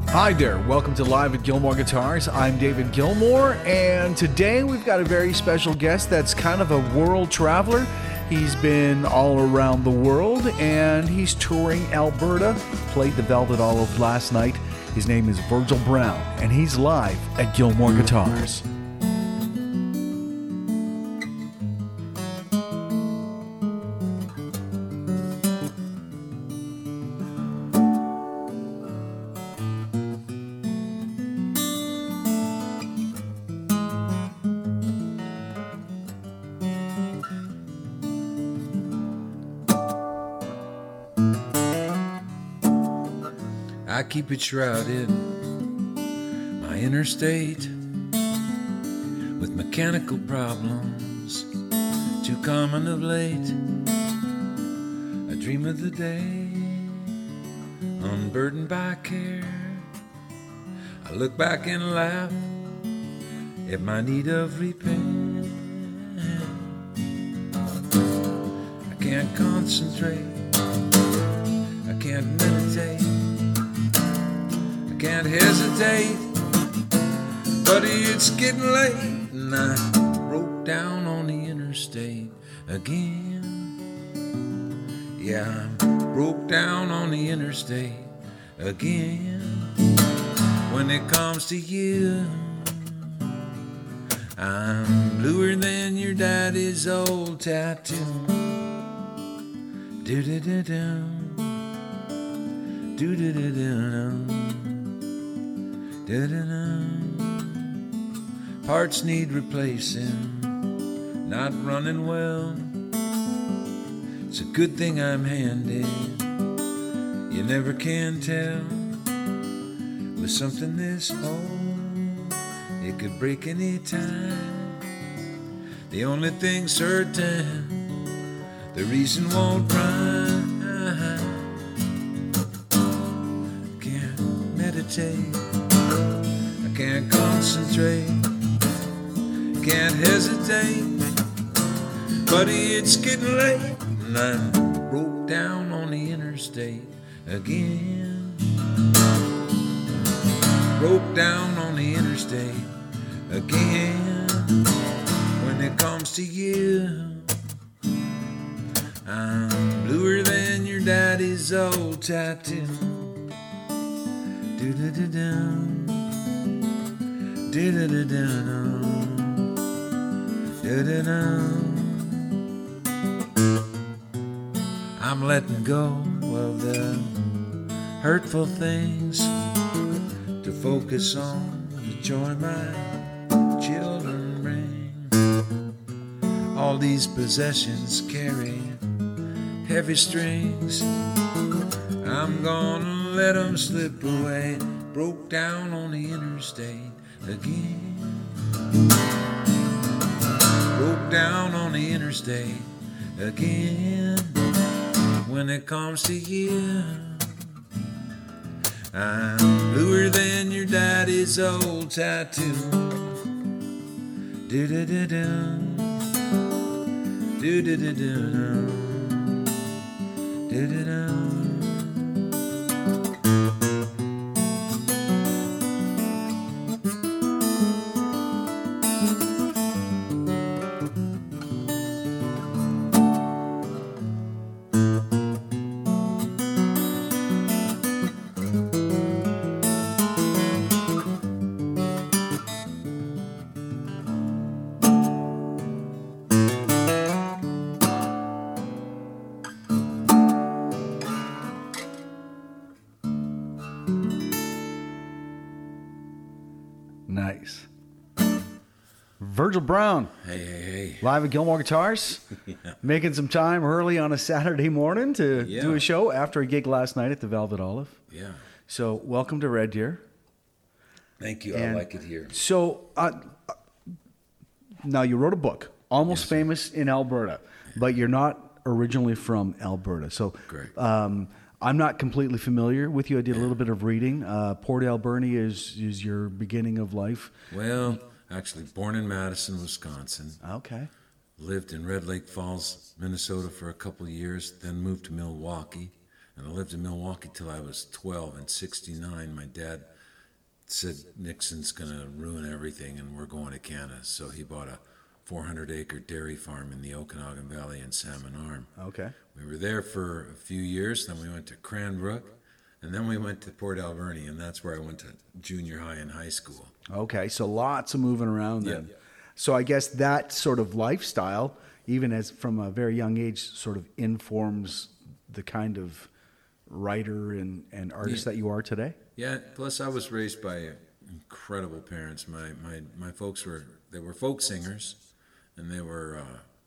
Hi there, welcome to Live at Gilmore Guitars. I'm David Gilmore, and today we've got a very special guest that's kind of a world traveler. He's been all around the world, and he's touring Alberta. Played the Velvet Olive last night. His name is Virgil Brown, and he's live at Gilmore Guitars. I keep it shrouded, my interstate, with mechanical problems, too common of late. I dream of the day, unburdened by care. I look back and laugh at my need of repair. I can't concentrate, I can't meditate, can't hesitate, but it's getting late, and I broke down on the interstate again. Yeah, I broke down on the interstate again. When it comes to you, I'm bluer than your daddy's old tattoo. Do-do-do-do, do-do-do-do-do. Parts need replacing, not running well. It's a good thing I'm handy, you never can tell. With something this old, it could break any time. The only thing certain, the reason won't rhyme. I can't meditate, can't concentrate, can't hesitate, but it's getting late, and I broke down on the interstate again. Broke down on the interstate again. When it comes to you, I'm bluer than your daddy's old tattoo. Do-do-do-do, do-do-do-do-do, do-do-do. I'm letting go of the hurtful things to focus on the joy my children bring. All these possessions carry heavy strings, I'm gonna let them slip away. Broke down on the interstate again. Broke down on the interstate again. When it comes to you, I'm bluer than your daddy's old tattoo. Do-do-do-do, do-do-do-do, do-do-do. Nice. Virgil Brown. Hey. Live at Gilmore Guitars. Yeah. Making some time early on a Saturday morning to do a show after a gig last night at the Velvet Olive. Yeah. So welcome to Red Deer. Thank you. And I like it here. So now you wrote a book, Almost Famous in Alberta, but you're not originally from Alberta. So Correct. I'm not completely familiar with you. I did a little bit of reading. Port Alberni is your beginning of life. Well, actually born in Madison, Wisconsin. Okay. Lived in Red Lake Falls, Minnesota for a couple of years, then moved to Milwaukee. And I lived in Milwaukee till I was 12. In '69, my dad said Nixon's going to ruin everything and we're going to Canada. So he bought a 400-acre dairy farm in the Okanagan Valley in Salmon Arm. Okay. We were there for a few years. Then we went to Cranbrook. And then we went to Port Alberni, and that's where I went to junior high and high school. Okay, so lots of moving around then. So I guess that sort of lifestyle, even as from a very young age, sort of informs the kind of writer and artist that you are today? Yeah, plus I was raised by incredible parents. My folks were folk singers, and they were,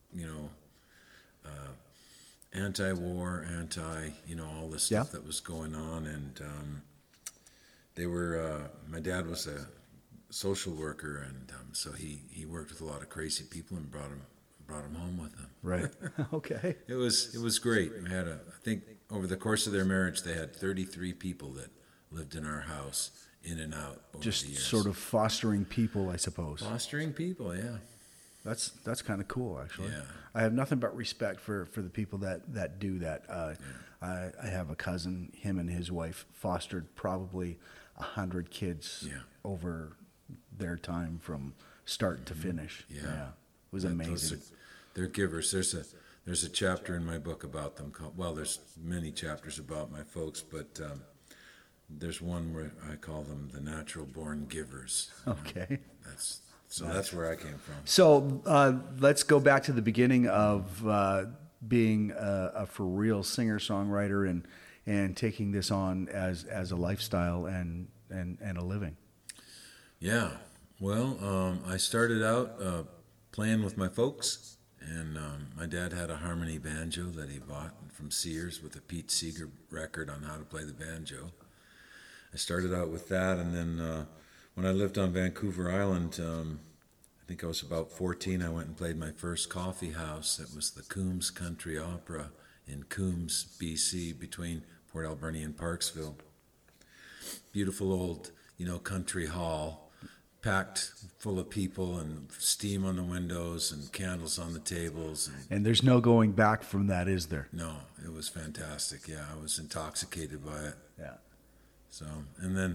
anti-war, all the stuff that was going on, and they were. My dad was a social worker, and so he worked with a lot of crazy people and brought them home with him. Right. Okay. It was great. We had I think over the course of their marriage, they had 33 people that lived in our house, in and out over Just the years. sort of fostering people, I suppose. Fostering people, yeah. That's kind of cool, actually. Yeah. I have nothing but respect for the people that do that. I have a cousin. Him and his wife fostered probably 100 kids over their time from start to finish. Yeah, it was amazing. They're givers. There's a chapter in my book about them. There's many chapters about my folks, but there's one where I call them the natural born givers. Okay. That's where I came from. So let's go back to the beginning of being a for real singer-songwriter and taking this on as a lifestyle and a living. Yeah. Well, I started out playing with my folks, and my dad had a harmony banjo that he bought from Sears with a Pete Seeger record on how to play the banjo. I started out with that, and then when I lived on Vancouver Island, I think I was about 14, I went and played my first coffee house. It was the Coombs Country Opera in Coombs, BC, between Port Alberni and Parksville. Beautiful old, country hall, packed full of people and steam on the windows and candles on the tables. And there's no going back from that, is there? No, it was fantastic. Yeah, I was intoxicated by it. Yeah. So, and then,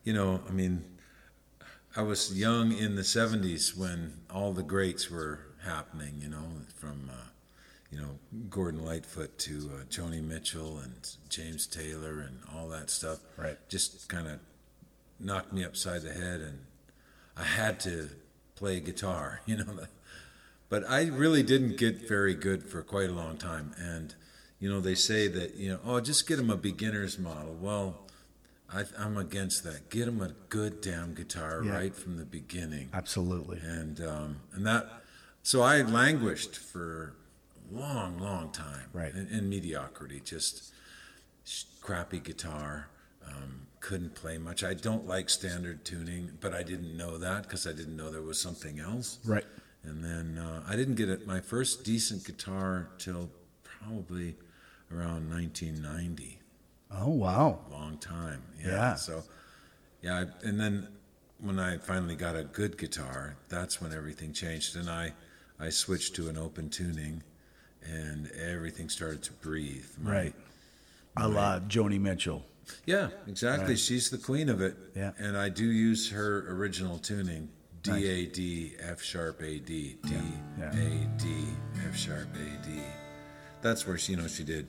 I was young in the 70s when all the greats were happening, from, Gordon Lightfoot to Joni Mitchell and James Taylor and all that stuff. Right. Just kind of knocked me upside the head, and I had to play guitar, But I really didn't get very good for quite a long time. And, they say that, just get them a beginner's model. Well, I'm against that. Get them a good damn guitar right from the beginning. Absolutely. And that, so I languished for a long, long time. Right. In mediocrity, just crappy guitar. Couldn't play much. I don't like standard tuning, but I didn't know that because I didn't know there was something else. Right. And then I didn't get my first decent guitar till probably around 1990. Oh, wow. Long time. Yeah. So, and then when I finally got a good guitar, that's when everything changed. And I switched to an open tuning, and everything started to breathe. Right. A la Joni Mitchell. Yeah, exactly. Right. She's the queen of it. Yeah. And I do use her original tuning, D-A-D, F-sharp, A-D, D-A-D, F-sharp, A-D. That's where, she did.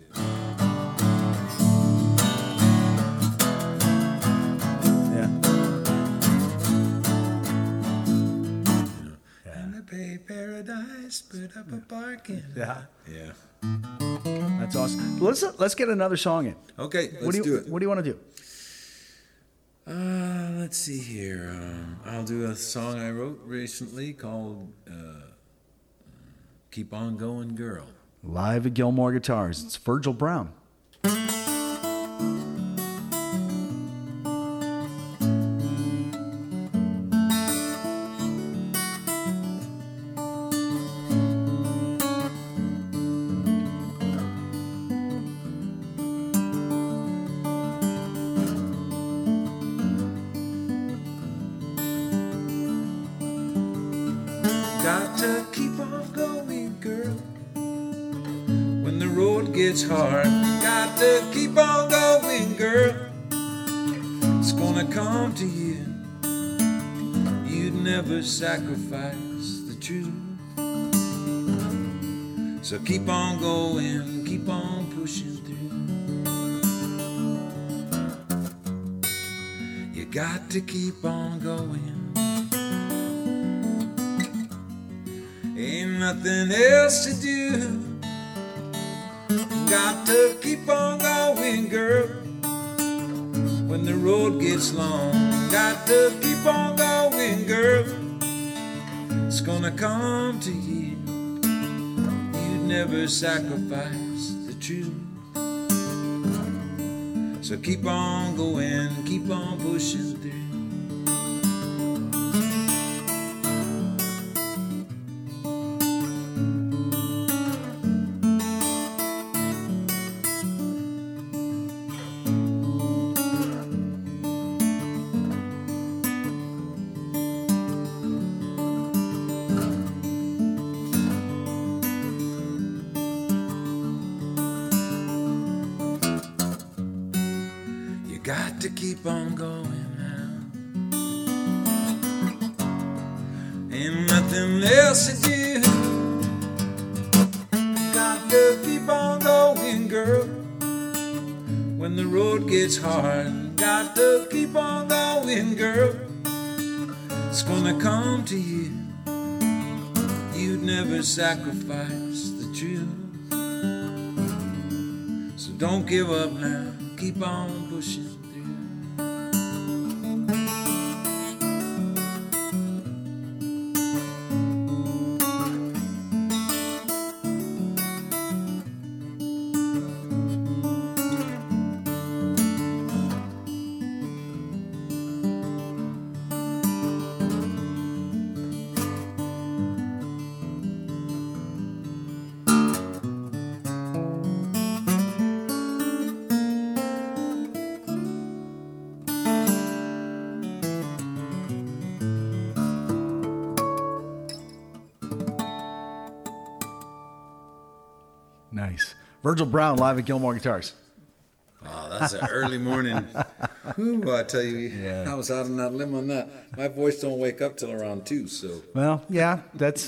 Paradise, put up a bargain. Yeah. Yeah. That's awesome. Let's get another song in. Okay, let's do it. What do you want to do? Let's see here. I'll do a song I wrote recently called Keep On Going Girl. Live at Gilmore Guitars. It's Virgil Brown. Got to keep on going, girl. When the road gets hard, got to keep on going, girl. It's gonna come to you. never sacrifice the truth. So keep on going, keep on pushing through. You got to keep on going. Ain't nothing else to do. Got to keep on going, girl. When the road gets long, got to keep on going, girl. It's gonna come to you. You'd never sacrifice the truth. So keep on going, keep on pushing through. Got to keep on going now. Ain't nothing else to do. Got to keep on going, girl. When the road gets hard, got to keep on going, girl. It's gonna come to you. You'd never sacrifice the truth. So don't give up now. Keep on pushing. Nice. Virgil Brown live at Gilmore Guitars. Oh, that's an early morning. Whew, I tell you, Yeah. I was out on that limb on that. My voice don't wake up till around 2, so. Well, yeah, that's.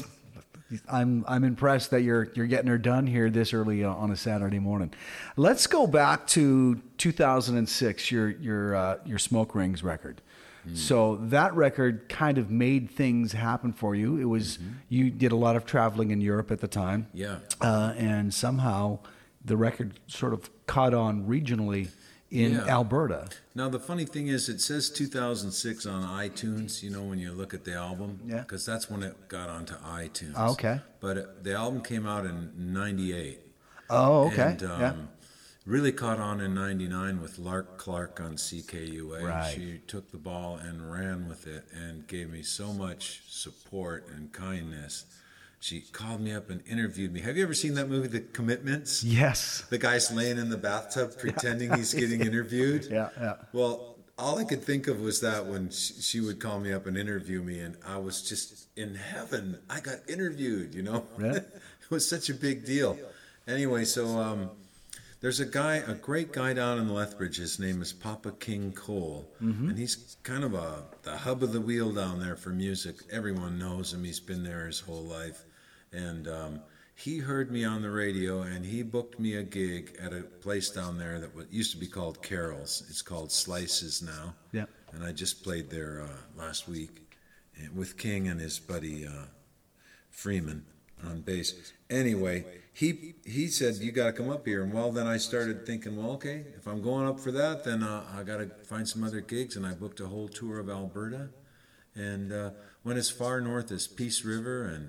I'm impressed that you're getting her done here this early on a Saturday morning. Let's go back to 2006, your Smoke Rings record. So that record kind of made things happen for you. It was you did a lot of traveling in Europe at the time. Yeah. And somehow the record sort of caught on regionally in Alberta. Now, the funny thing is, it says 2006 on iTunes, you know, when you look at the album. Yeah. Because that's when it got onto iTunes. Oh, okay. But the album came out in 98. Oh, okay. And really caught on in 99 with Lark Clark on CKUA. Right. She took the ball and ran with it and gave me so much support and kindness. She called me up and interviewed me. Have you ever seen that movie, The Commitments? Yes. The guy's laying in the bathtub pretending he's getting interviewed. Yeah. Well, all I could think of was that when she would call me up and interview me, and I was just in heaven. I got interviewed, you know. Yeah. It was such a big deal. Anyway, so there's a great guy down in Lethbridge. His name is Papa King Cole, and he's kind of the hub of the wheel down there for music. Everyone knows him. He's been there his whole life. And he heard me on the radio, and he booked me a gig at a place down there that used to be called Carol's. It's called Slices now. Yeah. And I just played there last week with King and his buddy Freeman on bass. Anyway, he said, you got to come up here. And well, then I started thinking, well, okay, if I'm going up for that, then I got to find some other gigs. And I booked a whole tour of Alberta and went as far north as Peace River and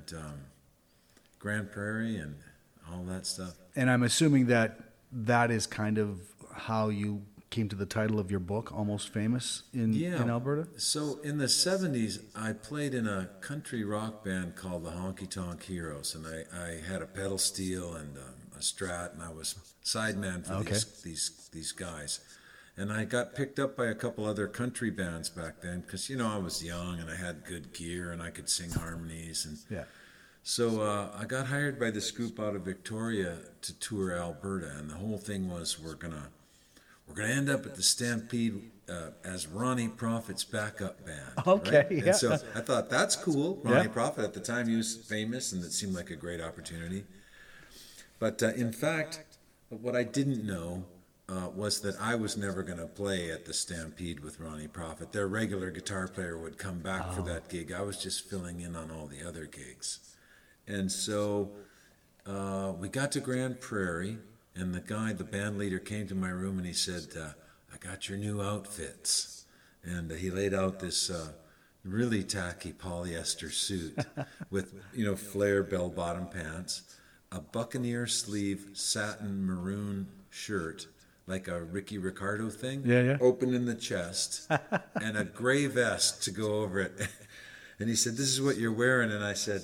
Grand Prairie and all that stuff. And I'm assuming that is kind of how you came to the title of your book, Almost Famous in Alberta? So in the 70s, I played in a country rock band called the Honky Tonk Heroes, and I had a pedal steel and a Strat, and I was sideman for these guys. And I got picked up by a couple other country bands back then because, you know, I was young and I had good gear and I could sing harmonies. And so I got hired by this group out of Victoria to tour Alberta, and the whole thing was we're gonna end up at the Stampede as Ronnie Prophet's backup band. Okay, right? yeah. And so I thought, that's cool. Ronnie Yeah. Prophet, at the time, he was famous, and it seemed like a great opportunity. But in fact, what I didn't know was that I was never going to play at the Stampede with Ronnie Prophet. Their regular guitar player would come back for that gig. I was just filling in on all the other gigs. And so we got to Grand Prairie, and the band leader, came to my room and he said, I got your new outfits. And he laid out this really tacky polyester suit with, flare bell-bottom pants, a buccaneer sleeve satin maroon shirt, like a Ricky Ricardo thing, open in the chest, and a gray vest to go over it. And he said, this is what you're wearing. And I said,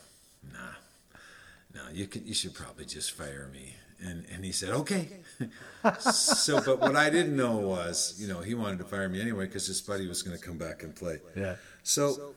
no, you should probably just fire me. And he said, okay. But what I didn't know was, he wanted to fire me anyway because his buddy was going to come back and play. Yeah. So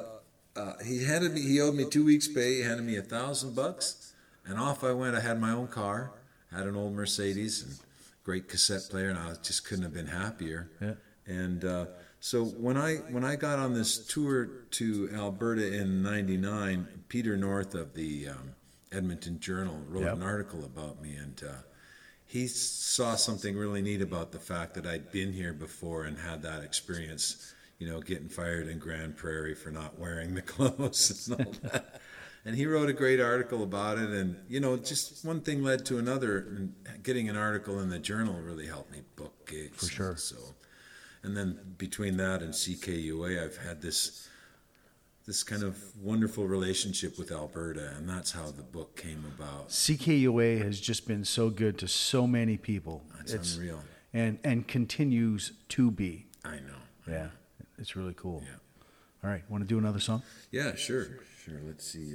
he owed me 2 weeks' pay. He handed me $1,000, and off I went. I had my own car, had an old Mercedes, and great cassette player, and I just couldn't have been happier. Yeah. And so when I got on this tour to Alberta in '99, Peter North of the Edmonton Journal wrote an article about me, and he saw something really neat about the fact that I'd been here before and had that experience, getting fired in Grand Prairie for not wearing the clothes and all that. And he wrote a great article about it, and, just one thing led to another, and getting an article in the Journal really helped me book gigs. For sure. And then between that and CKUA, I've had this kind of wonderful relationship with Alberta, and that's how the book came about. CKUA has just been so good to so many people. It's unreal. And continues to be. I know. Yeah, it's really cool. Yeah. All right, want to do another song? Yeah, sure. Let's see.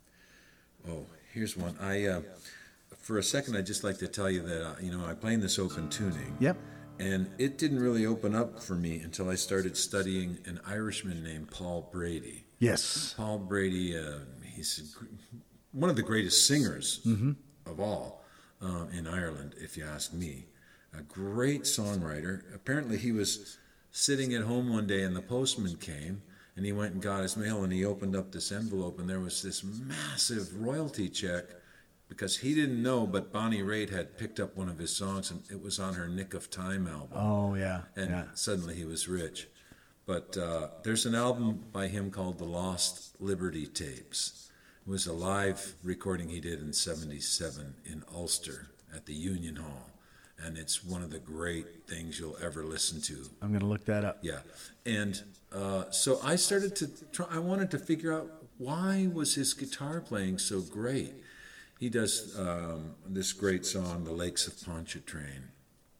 Here's one. For a second, I'd just like to tell you that, I play in this open tuning. Yep. And it didn't really open up for me until I started studying an Irishman named Paul Brady. Yes. Paul Brady, he's one of the greatest singers of all in Ireland, if you ask me. A great songwriter. Apparently he was sitting at home one day and the postman came, and he went and got his mail, and he opened up this envelope, and there was this massive royalty check, because he didn't know, but Bonnie Raitt had picked up one of his songs, and it was on her Nick of Time album. Oh, yeah. And suddenly he was rich. But there's an album by him called The Lost Liberty Tapes. It was a live recording he did in '77 in Ulster at the Union Hall. And it's one of the great things you'll ever listen to. I'm going to look that up. Yeah. And so I started to try, I wanted to figure out, why was his guitar playing so great? He does this great song, The Lakes of Pontchartrain.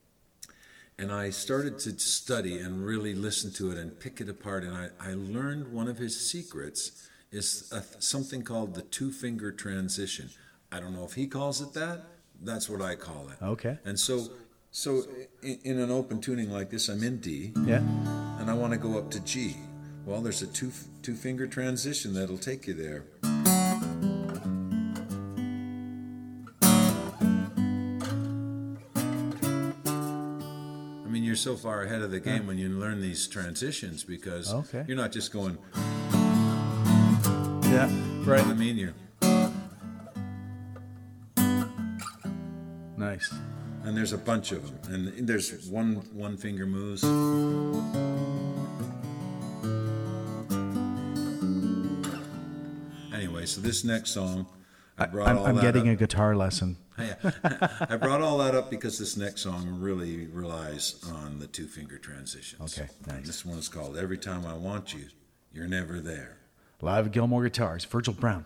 And I started to study and really listen to it and pick it apart. And I learned one of his secrets is something called the two-finger transition. I don't know if he calls it that. That's what I call it. Okay. And so in an open tuning like this, I'm in D. Yeah. And I want to go up to G. Well, there's a two-finger transition that'll take you there. I mean, you're so far ahead of the game when you learn these transitions, because you're not just going... Yeah, right. I mean, you're... Nice. And there's a bunch of them. And there's one finger moves. Anyway, so this next song, I'm getting a guitar lesson. I brought all that up because this next song really relies on the two-finger transitions. Okay, nice. And this one is called Every Time I Want You, You're Never There. Live at Gilmore Guitars, Virgil Brown.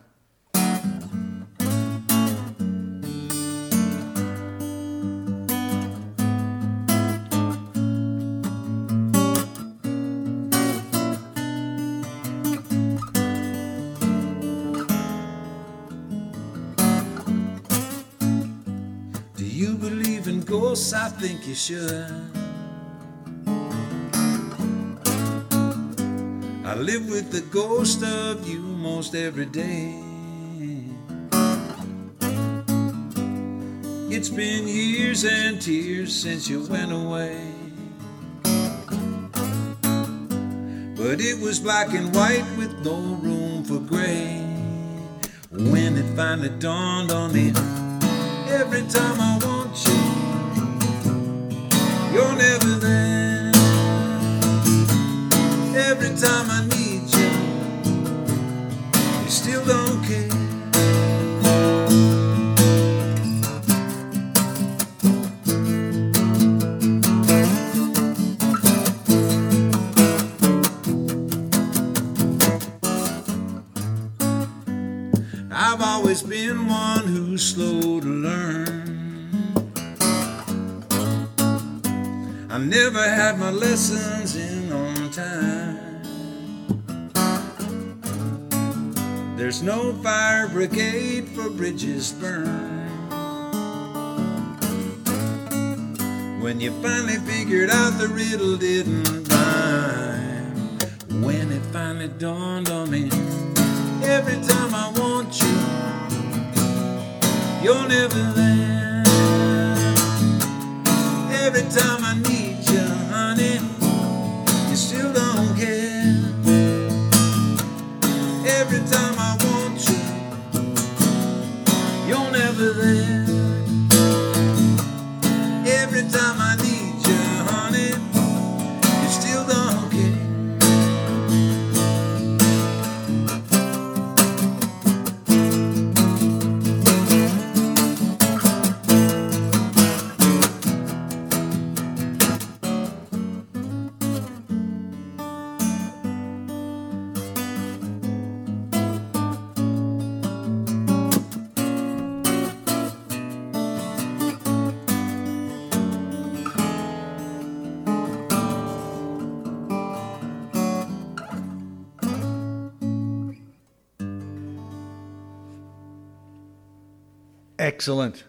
I think you should. I live with the ghost of you most every day. It's been years and tears since you went away. but it was black and white with no room for gray. When it finally dawned on me, every time I want you, you're never there. Every time I need you, you still don't care. I've always been one who's slow to learn. I never had my lessons in on time. There's no fire brigade for bridges burned. When you finally figured out the riddle didn't rhyme. When it finally dawned on me, every time I want you, you're never there. Every time I need you, honey, you still don't care. Every time I want you, you're never there. Every time I need you, honey, you still don't care. Excellent.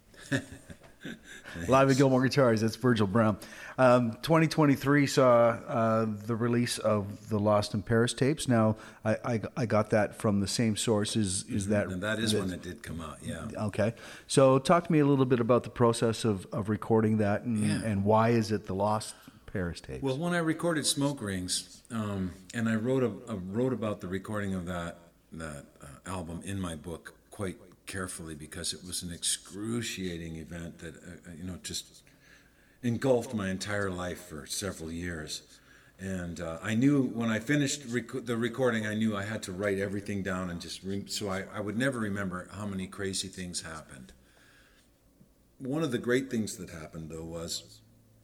Live at Gilmore Guitars, that's Virgil Brown. 2023 saw the release of the Lost in Paris tapes. Now, I got that from the same source. Is that... And that is when it did come out, yeah. Okay. So talk to me a little bit about the process of recording that and why is it the Lost Paris tapes? Well, when I recorded Smoke Rings, and I wrote about the recording of that album in my book quite carefully because it was an excruciating event that just engulfed my entire life for several years. And I knew when I finished the recording, I knew I had to write everything down and so I would never remember how many crazy things happened. One of the great things that happened, though, was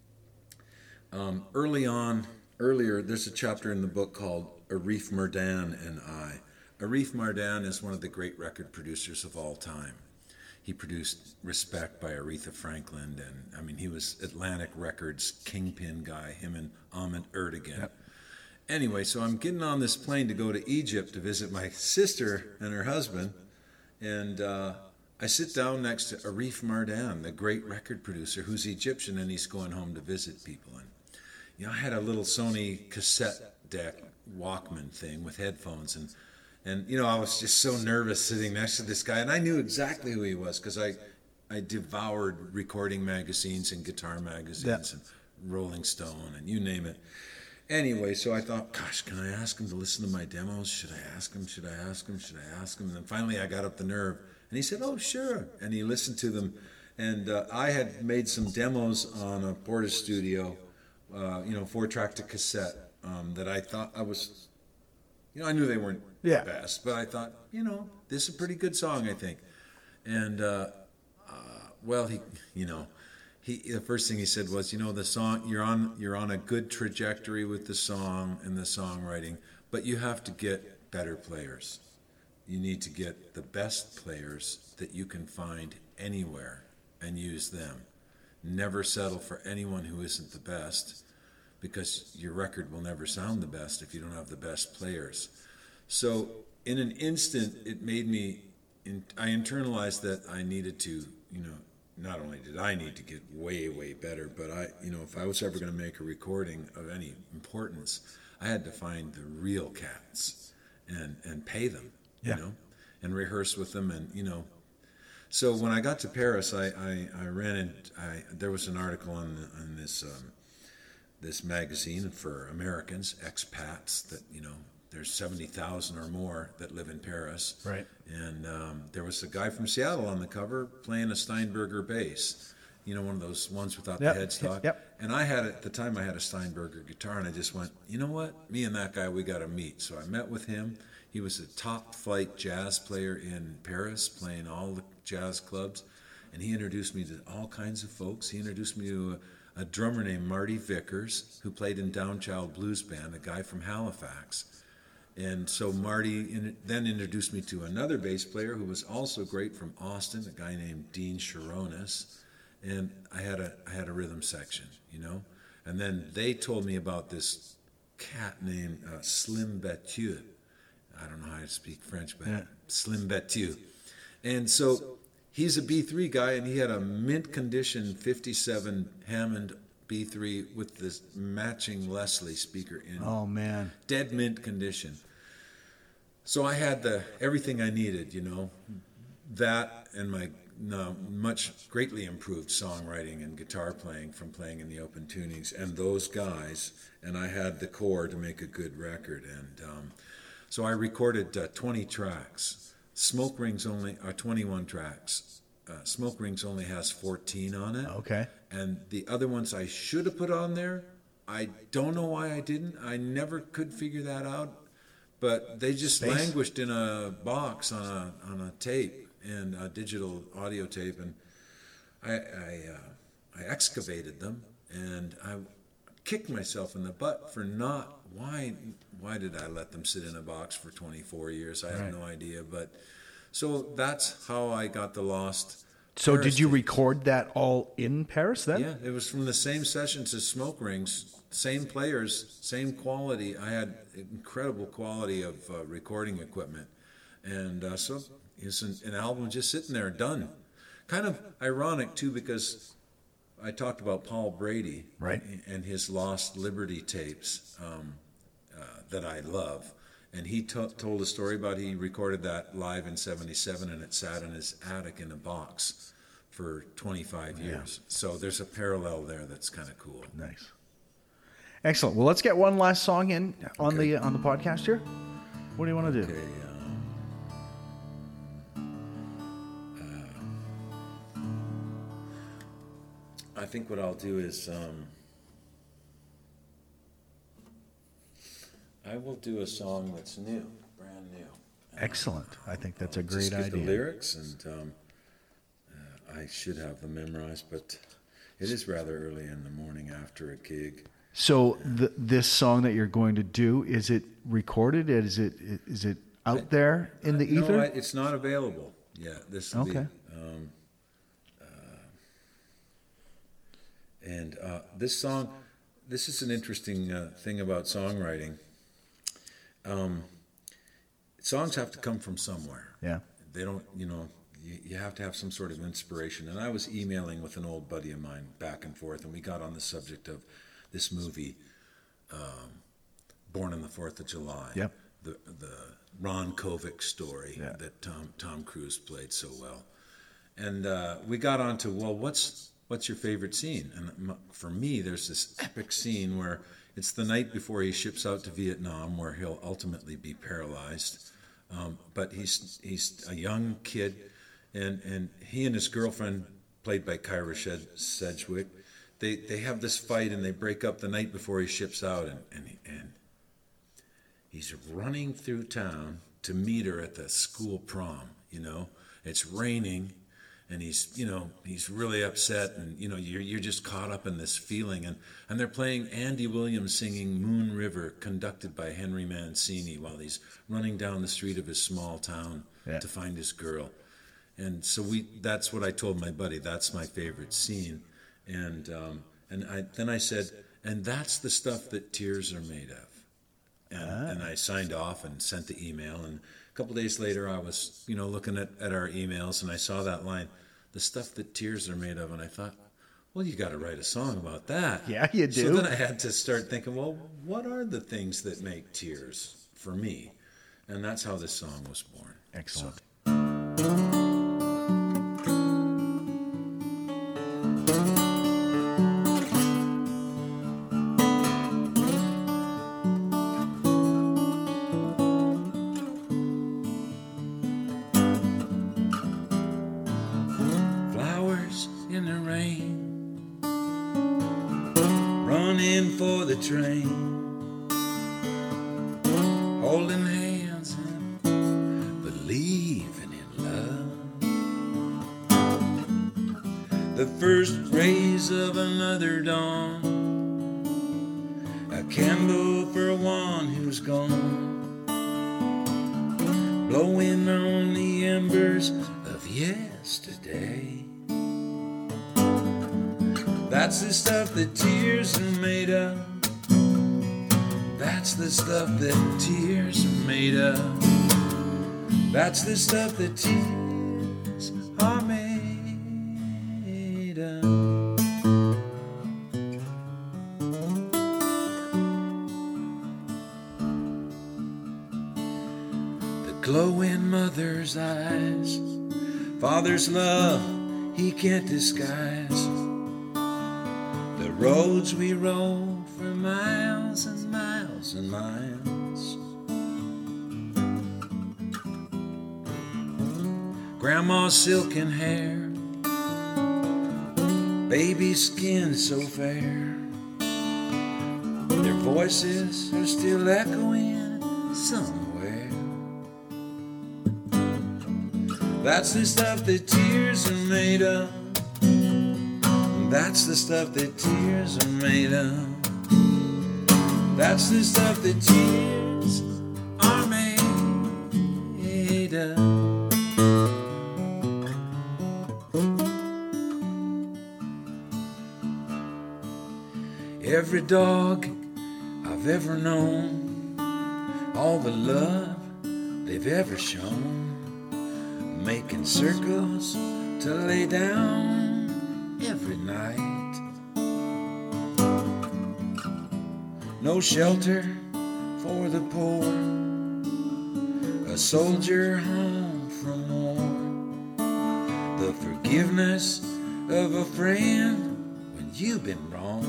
earlier, there's a chapter in the book called Arif Mardin and I. Arif Mardin is one of the great record producers of all time. He produced Respect by Aretha Franklin, and he was Atlantic Records kingpin guy, him and Ahmet Ertegun. Yep. Anyway, so I'm getting on this plane to go to Egypt to visit my sister and her husband, and I sit down next to Arif Mardin, the great record producer, who's Egyptian, and he's going home to visit people. And I had a little Sony cassette deck Walkman thing with headphones, and I was just so nervous sitting next to this guy, and I knew exactly who he was because I devoured recording magazines and guitar magazines and Rolling Stone and you name it. Anyway, so I thought, gosh, can I ask him to listen to my demos? Should I ask him? And then finally I got up the nerve, and he said, oh, sure. And he listened to them, and I had made some demos on a Porta Studio, 4-track to cassette that I thought I was... I knew they weren't the best, but I thought, this is a pretty good song, I think. And, the first thing he said was, the song, you're on a good trajectory with the song and the songwriting, but you have to get better players. You need to get the best players that you can find anywhere and use them. Never settle for anyone who isn't the best, because your record will never sound the best if you don't have the best players. So in an instant, it made me, I internalized that I needed to, not only did I need to get way, way better, but if I was ever going to make a recording of any importance, I had to find the real cats and pay them, and rehearse with them. And, so when I got to Paris, I ran in, there was an article on this, this magazine for Americans, expats, that, there's 70,000 or more that live in Paris. Right. And there was a guy from Seattle on the cover playing a Steinberger bass, one of those ones without the headstock. Yep. And at the time I had a Steinberger guitar, and I just went, you know what? Me and that guy, we got to meet. So I met with him. He was a top flight jazz player in Paris, playing all the jazz clubs. And he introduced me to all kinds of folks. He introduced me to a drummer named Marty Vickers, who played in Downchild Blues Band, a guy from Halifax. And so Marty then introduced me to another bass player who was also great from Austin, a guy named Dean Sharonis. And I had a rhythm section, And then they told me about this cat named Slim Bathieu. I don't know how to speak French, but Slim Bathieu. And so he's a B3 guy, and he had a mint condition 57 Hammond B3 with this matching Leslie speaker in dead mint condition. So I had everything I needed, that and my much greatly improved songwriting and guitar playing from playing in the open tunings and those guys, and I had the core to make a good record. And so I recorded 20 tracks. Smoke Rings only are 21 tracks. Smoke Rings only has 14 on it. Okay. And the other ones I should have put on there. I don't know why I didn't. I never could figure that out. But they just languished in a box on a tape, and a digital audio tape, and I excavated them, and I kicked myself in the butt for not. Why did I let them sit in a box for 24 years? I have no idea. But so that's how I got the Lost. So did you record that all in Paris then? Yeah, it was from the same sessions as Smoke Rings, same players, same quality. I had incredible quality of recording equipment. And so it's an album just sitting there done. Kind of ironic, too, because I talked about Paul Brady and his Lost Liberty tapes that I love. And he told a story about he recorded that live in 77, and it sat in his attic in a box for 25 years. So there's a parallel there that's kind of cool. Nice. Excellent. Well, let's get one last song in on the podcast here. What do you want to do? Okay. I think what I'll do is I will do a song that's new, brand new. Excellent. I think that's a great just get idea. The lyrics, and I should have them memorized, but it is rather early in the morning after a gig. So this song that you're going to do, is it recorded? Is it out there in the ether? No, it's not available yet. This will be. And this song, this is an interesting thing about songwriting. Songs have to come from somewhere. Yeah. They don't, you have to have some sort of inspiration. And I was emailing with an old buddy of mine back and forth, and we got on the subject of this movie, Born on the 4th of July. Yep. The Ron Kovic story that Tom Cruise played so well. And we got on to, well, what's your favorite scene? And for me, there's this epic scene where it's the night before he ships out to Vietnam, where he'll ultimately be paralyzed. But he's a young kid, and he and his girlfriend, played by Kyra Sedgwick, they have this fight, and they break up the night before he ships out, and he's running through town to meet her at the school prom. It's raining. And he's really upset, and you're just caught up in this feeling, and they're playing Andy Williams singing Moon River, conducted by Henry Mancini, while he's running down the street of his small town to find his girl. And so that's what I told my buddy. That's my favorite scene, and I said, and that's the stuff that tears are made of. And I signed off and sent the email, and a couple days later, I was, looking at our emails, and I saw that line, the stuff that tears are made of, and I thought, well, you got to write a song about that. Yeah, you do. So then I had to start thinking, well, what are the things that make tears for me? And that's how this song was born. Excellent. So, for the train, holding hands and believing in love. The first rays of another dawn, a candle for one who's gone, blowing on the embers of yesterday. That's the stuff that tears are made of. That's the stuff that tears are made of. That's the stuff that tears are made of. The glow in mother's eyes, father's love he can't disguise. The roads we rode for miles and miles and miles. Grandma's silken hair, baby skin so fair. Their voices are still echoing somewhere. That's the stuff that tears are made of. That's the stuff that tears are made of. That's the stuff that tears are made of. Every dog I've ever known, all the love they've ever shown, making circles to lay down every night. No shelter for the poor, a soldier home from war, the forgiveness of a friend when you've been wrong.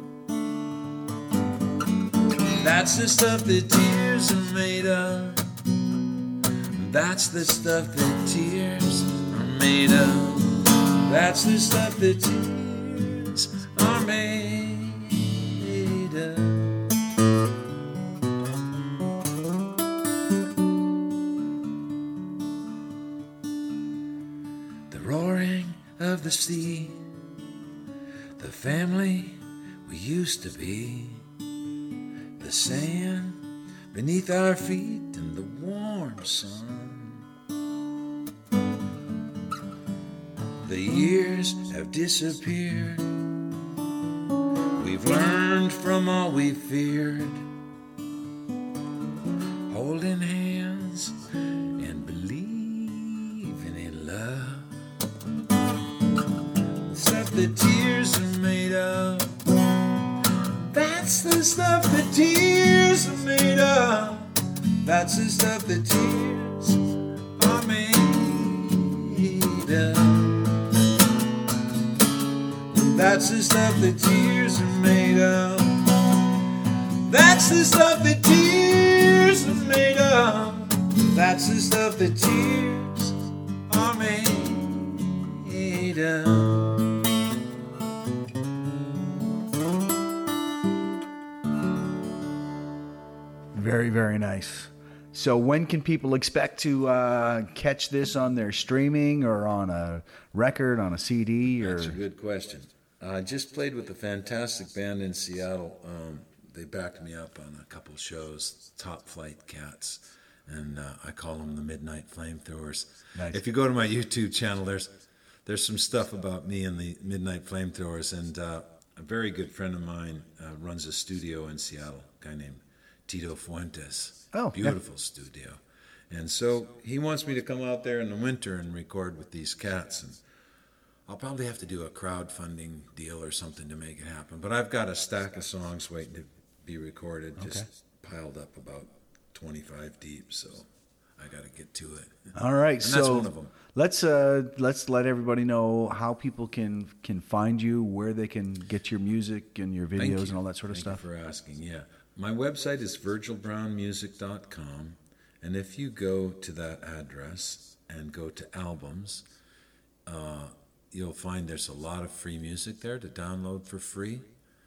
That's the stuff that tears are made of. That's the stuff that tears are made of. That's the stuff that tears are made of. The roaring of the sea, the family we used to be, the sand beneath our feet and the warm sun. The years have disappeared. We've learned from all we feared, holding hands and believing in love. The stuff that tears are made of. That's the stuff that tears are made of. That's the stuff that tears are made of. That's the stuff that tears are made of. That's the stuff that tears are made of. That's the stuff that tears are made of. Very, very nice. So when can people expect to catch this on their streaming or on a record, on a CD? Or? That's a good question. I just played with a fantastic band in Seattle. They backed me up on a couple shows, Top Flight Cats, and I call them the Midnight Flamethrowers. Nice. If you go to my YouTube channel, there's some stuff about me and the Midnight Flamethrowers, and a very good friend of mine runs a studio in Seattle, a guy named Tito Fuentes. Oh, beautiful studio. And so he wants me to come out there in the winter and record with these cats, and I'll probably have to do a crowdfunding deal or something to make it happen. But I've got a stack of songs waiting to be recorded, just piled up about 25 deep, so I got to get to it. All right, and so that's one of them. Let's let everybody know how people can find you, where they can get your music and your videos and all that sort of stuff. Thank you for asking. Yeah, my website is virgilbrownmusic.com, and if you go to that address and go to albums, you'll find there's a lot of free music there to download for free,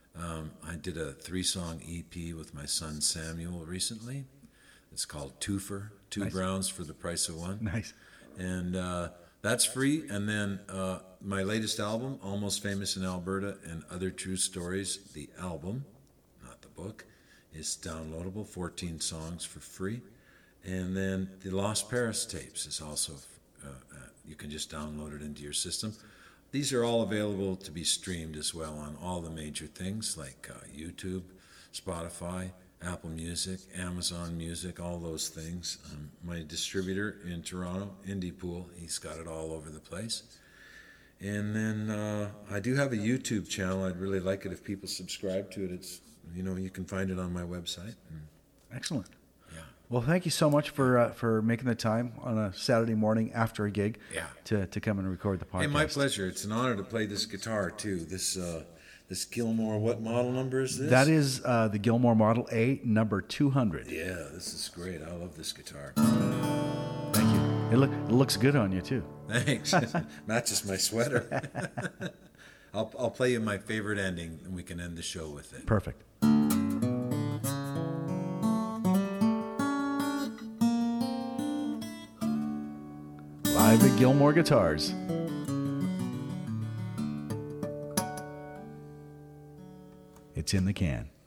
I did a 3-song EP with my son Samuel recently. It's called Twofer, Two Nice. Browns for the Price of One. Nice. And that's free. And then my latest album, Almost Famous in Alberta and Other True Stories, the album, not the book, is downloadable, 14 songs for free. And then the Lost Paris tapes is also, you can just download it into your system. These are all available to be streamed as well on all the major things like YouTube, Spotify, Apple Music, Amazon Music, all those things. My distributor in Toronto, Indie Pool, he's got it all over the place. And then I do have a YouTube channel. I'd really like it if people subscribe to it. It's, you can find it on my website. Excellent. Yeah. Well, thank you so much for making the time on a Saturday morning after a gig to come and record the podcast. Hey, my pleasure. It's an honor to play this guitar, too. This Gilmore, what model number is this? That is the Gilmore Model A, number 200. Yeah, this is great. I love this guitar. Thank you. It looks good on you, too. Thanks. Matches my sweater. I'll play you my favorite ending, and we can end the show with it. Perfect. Live at Gilmore Guitars. It's in the can.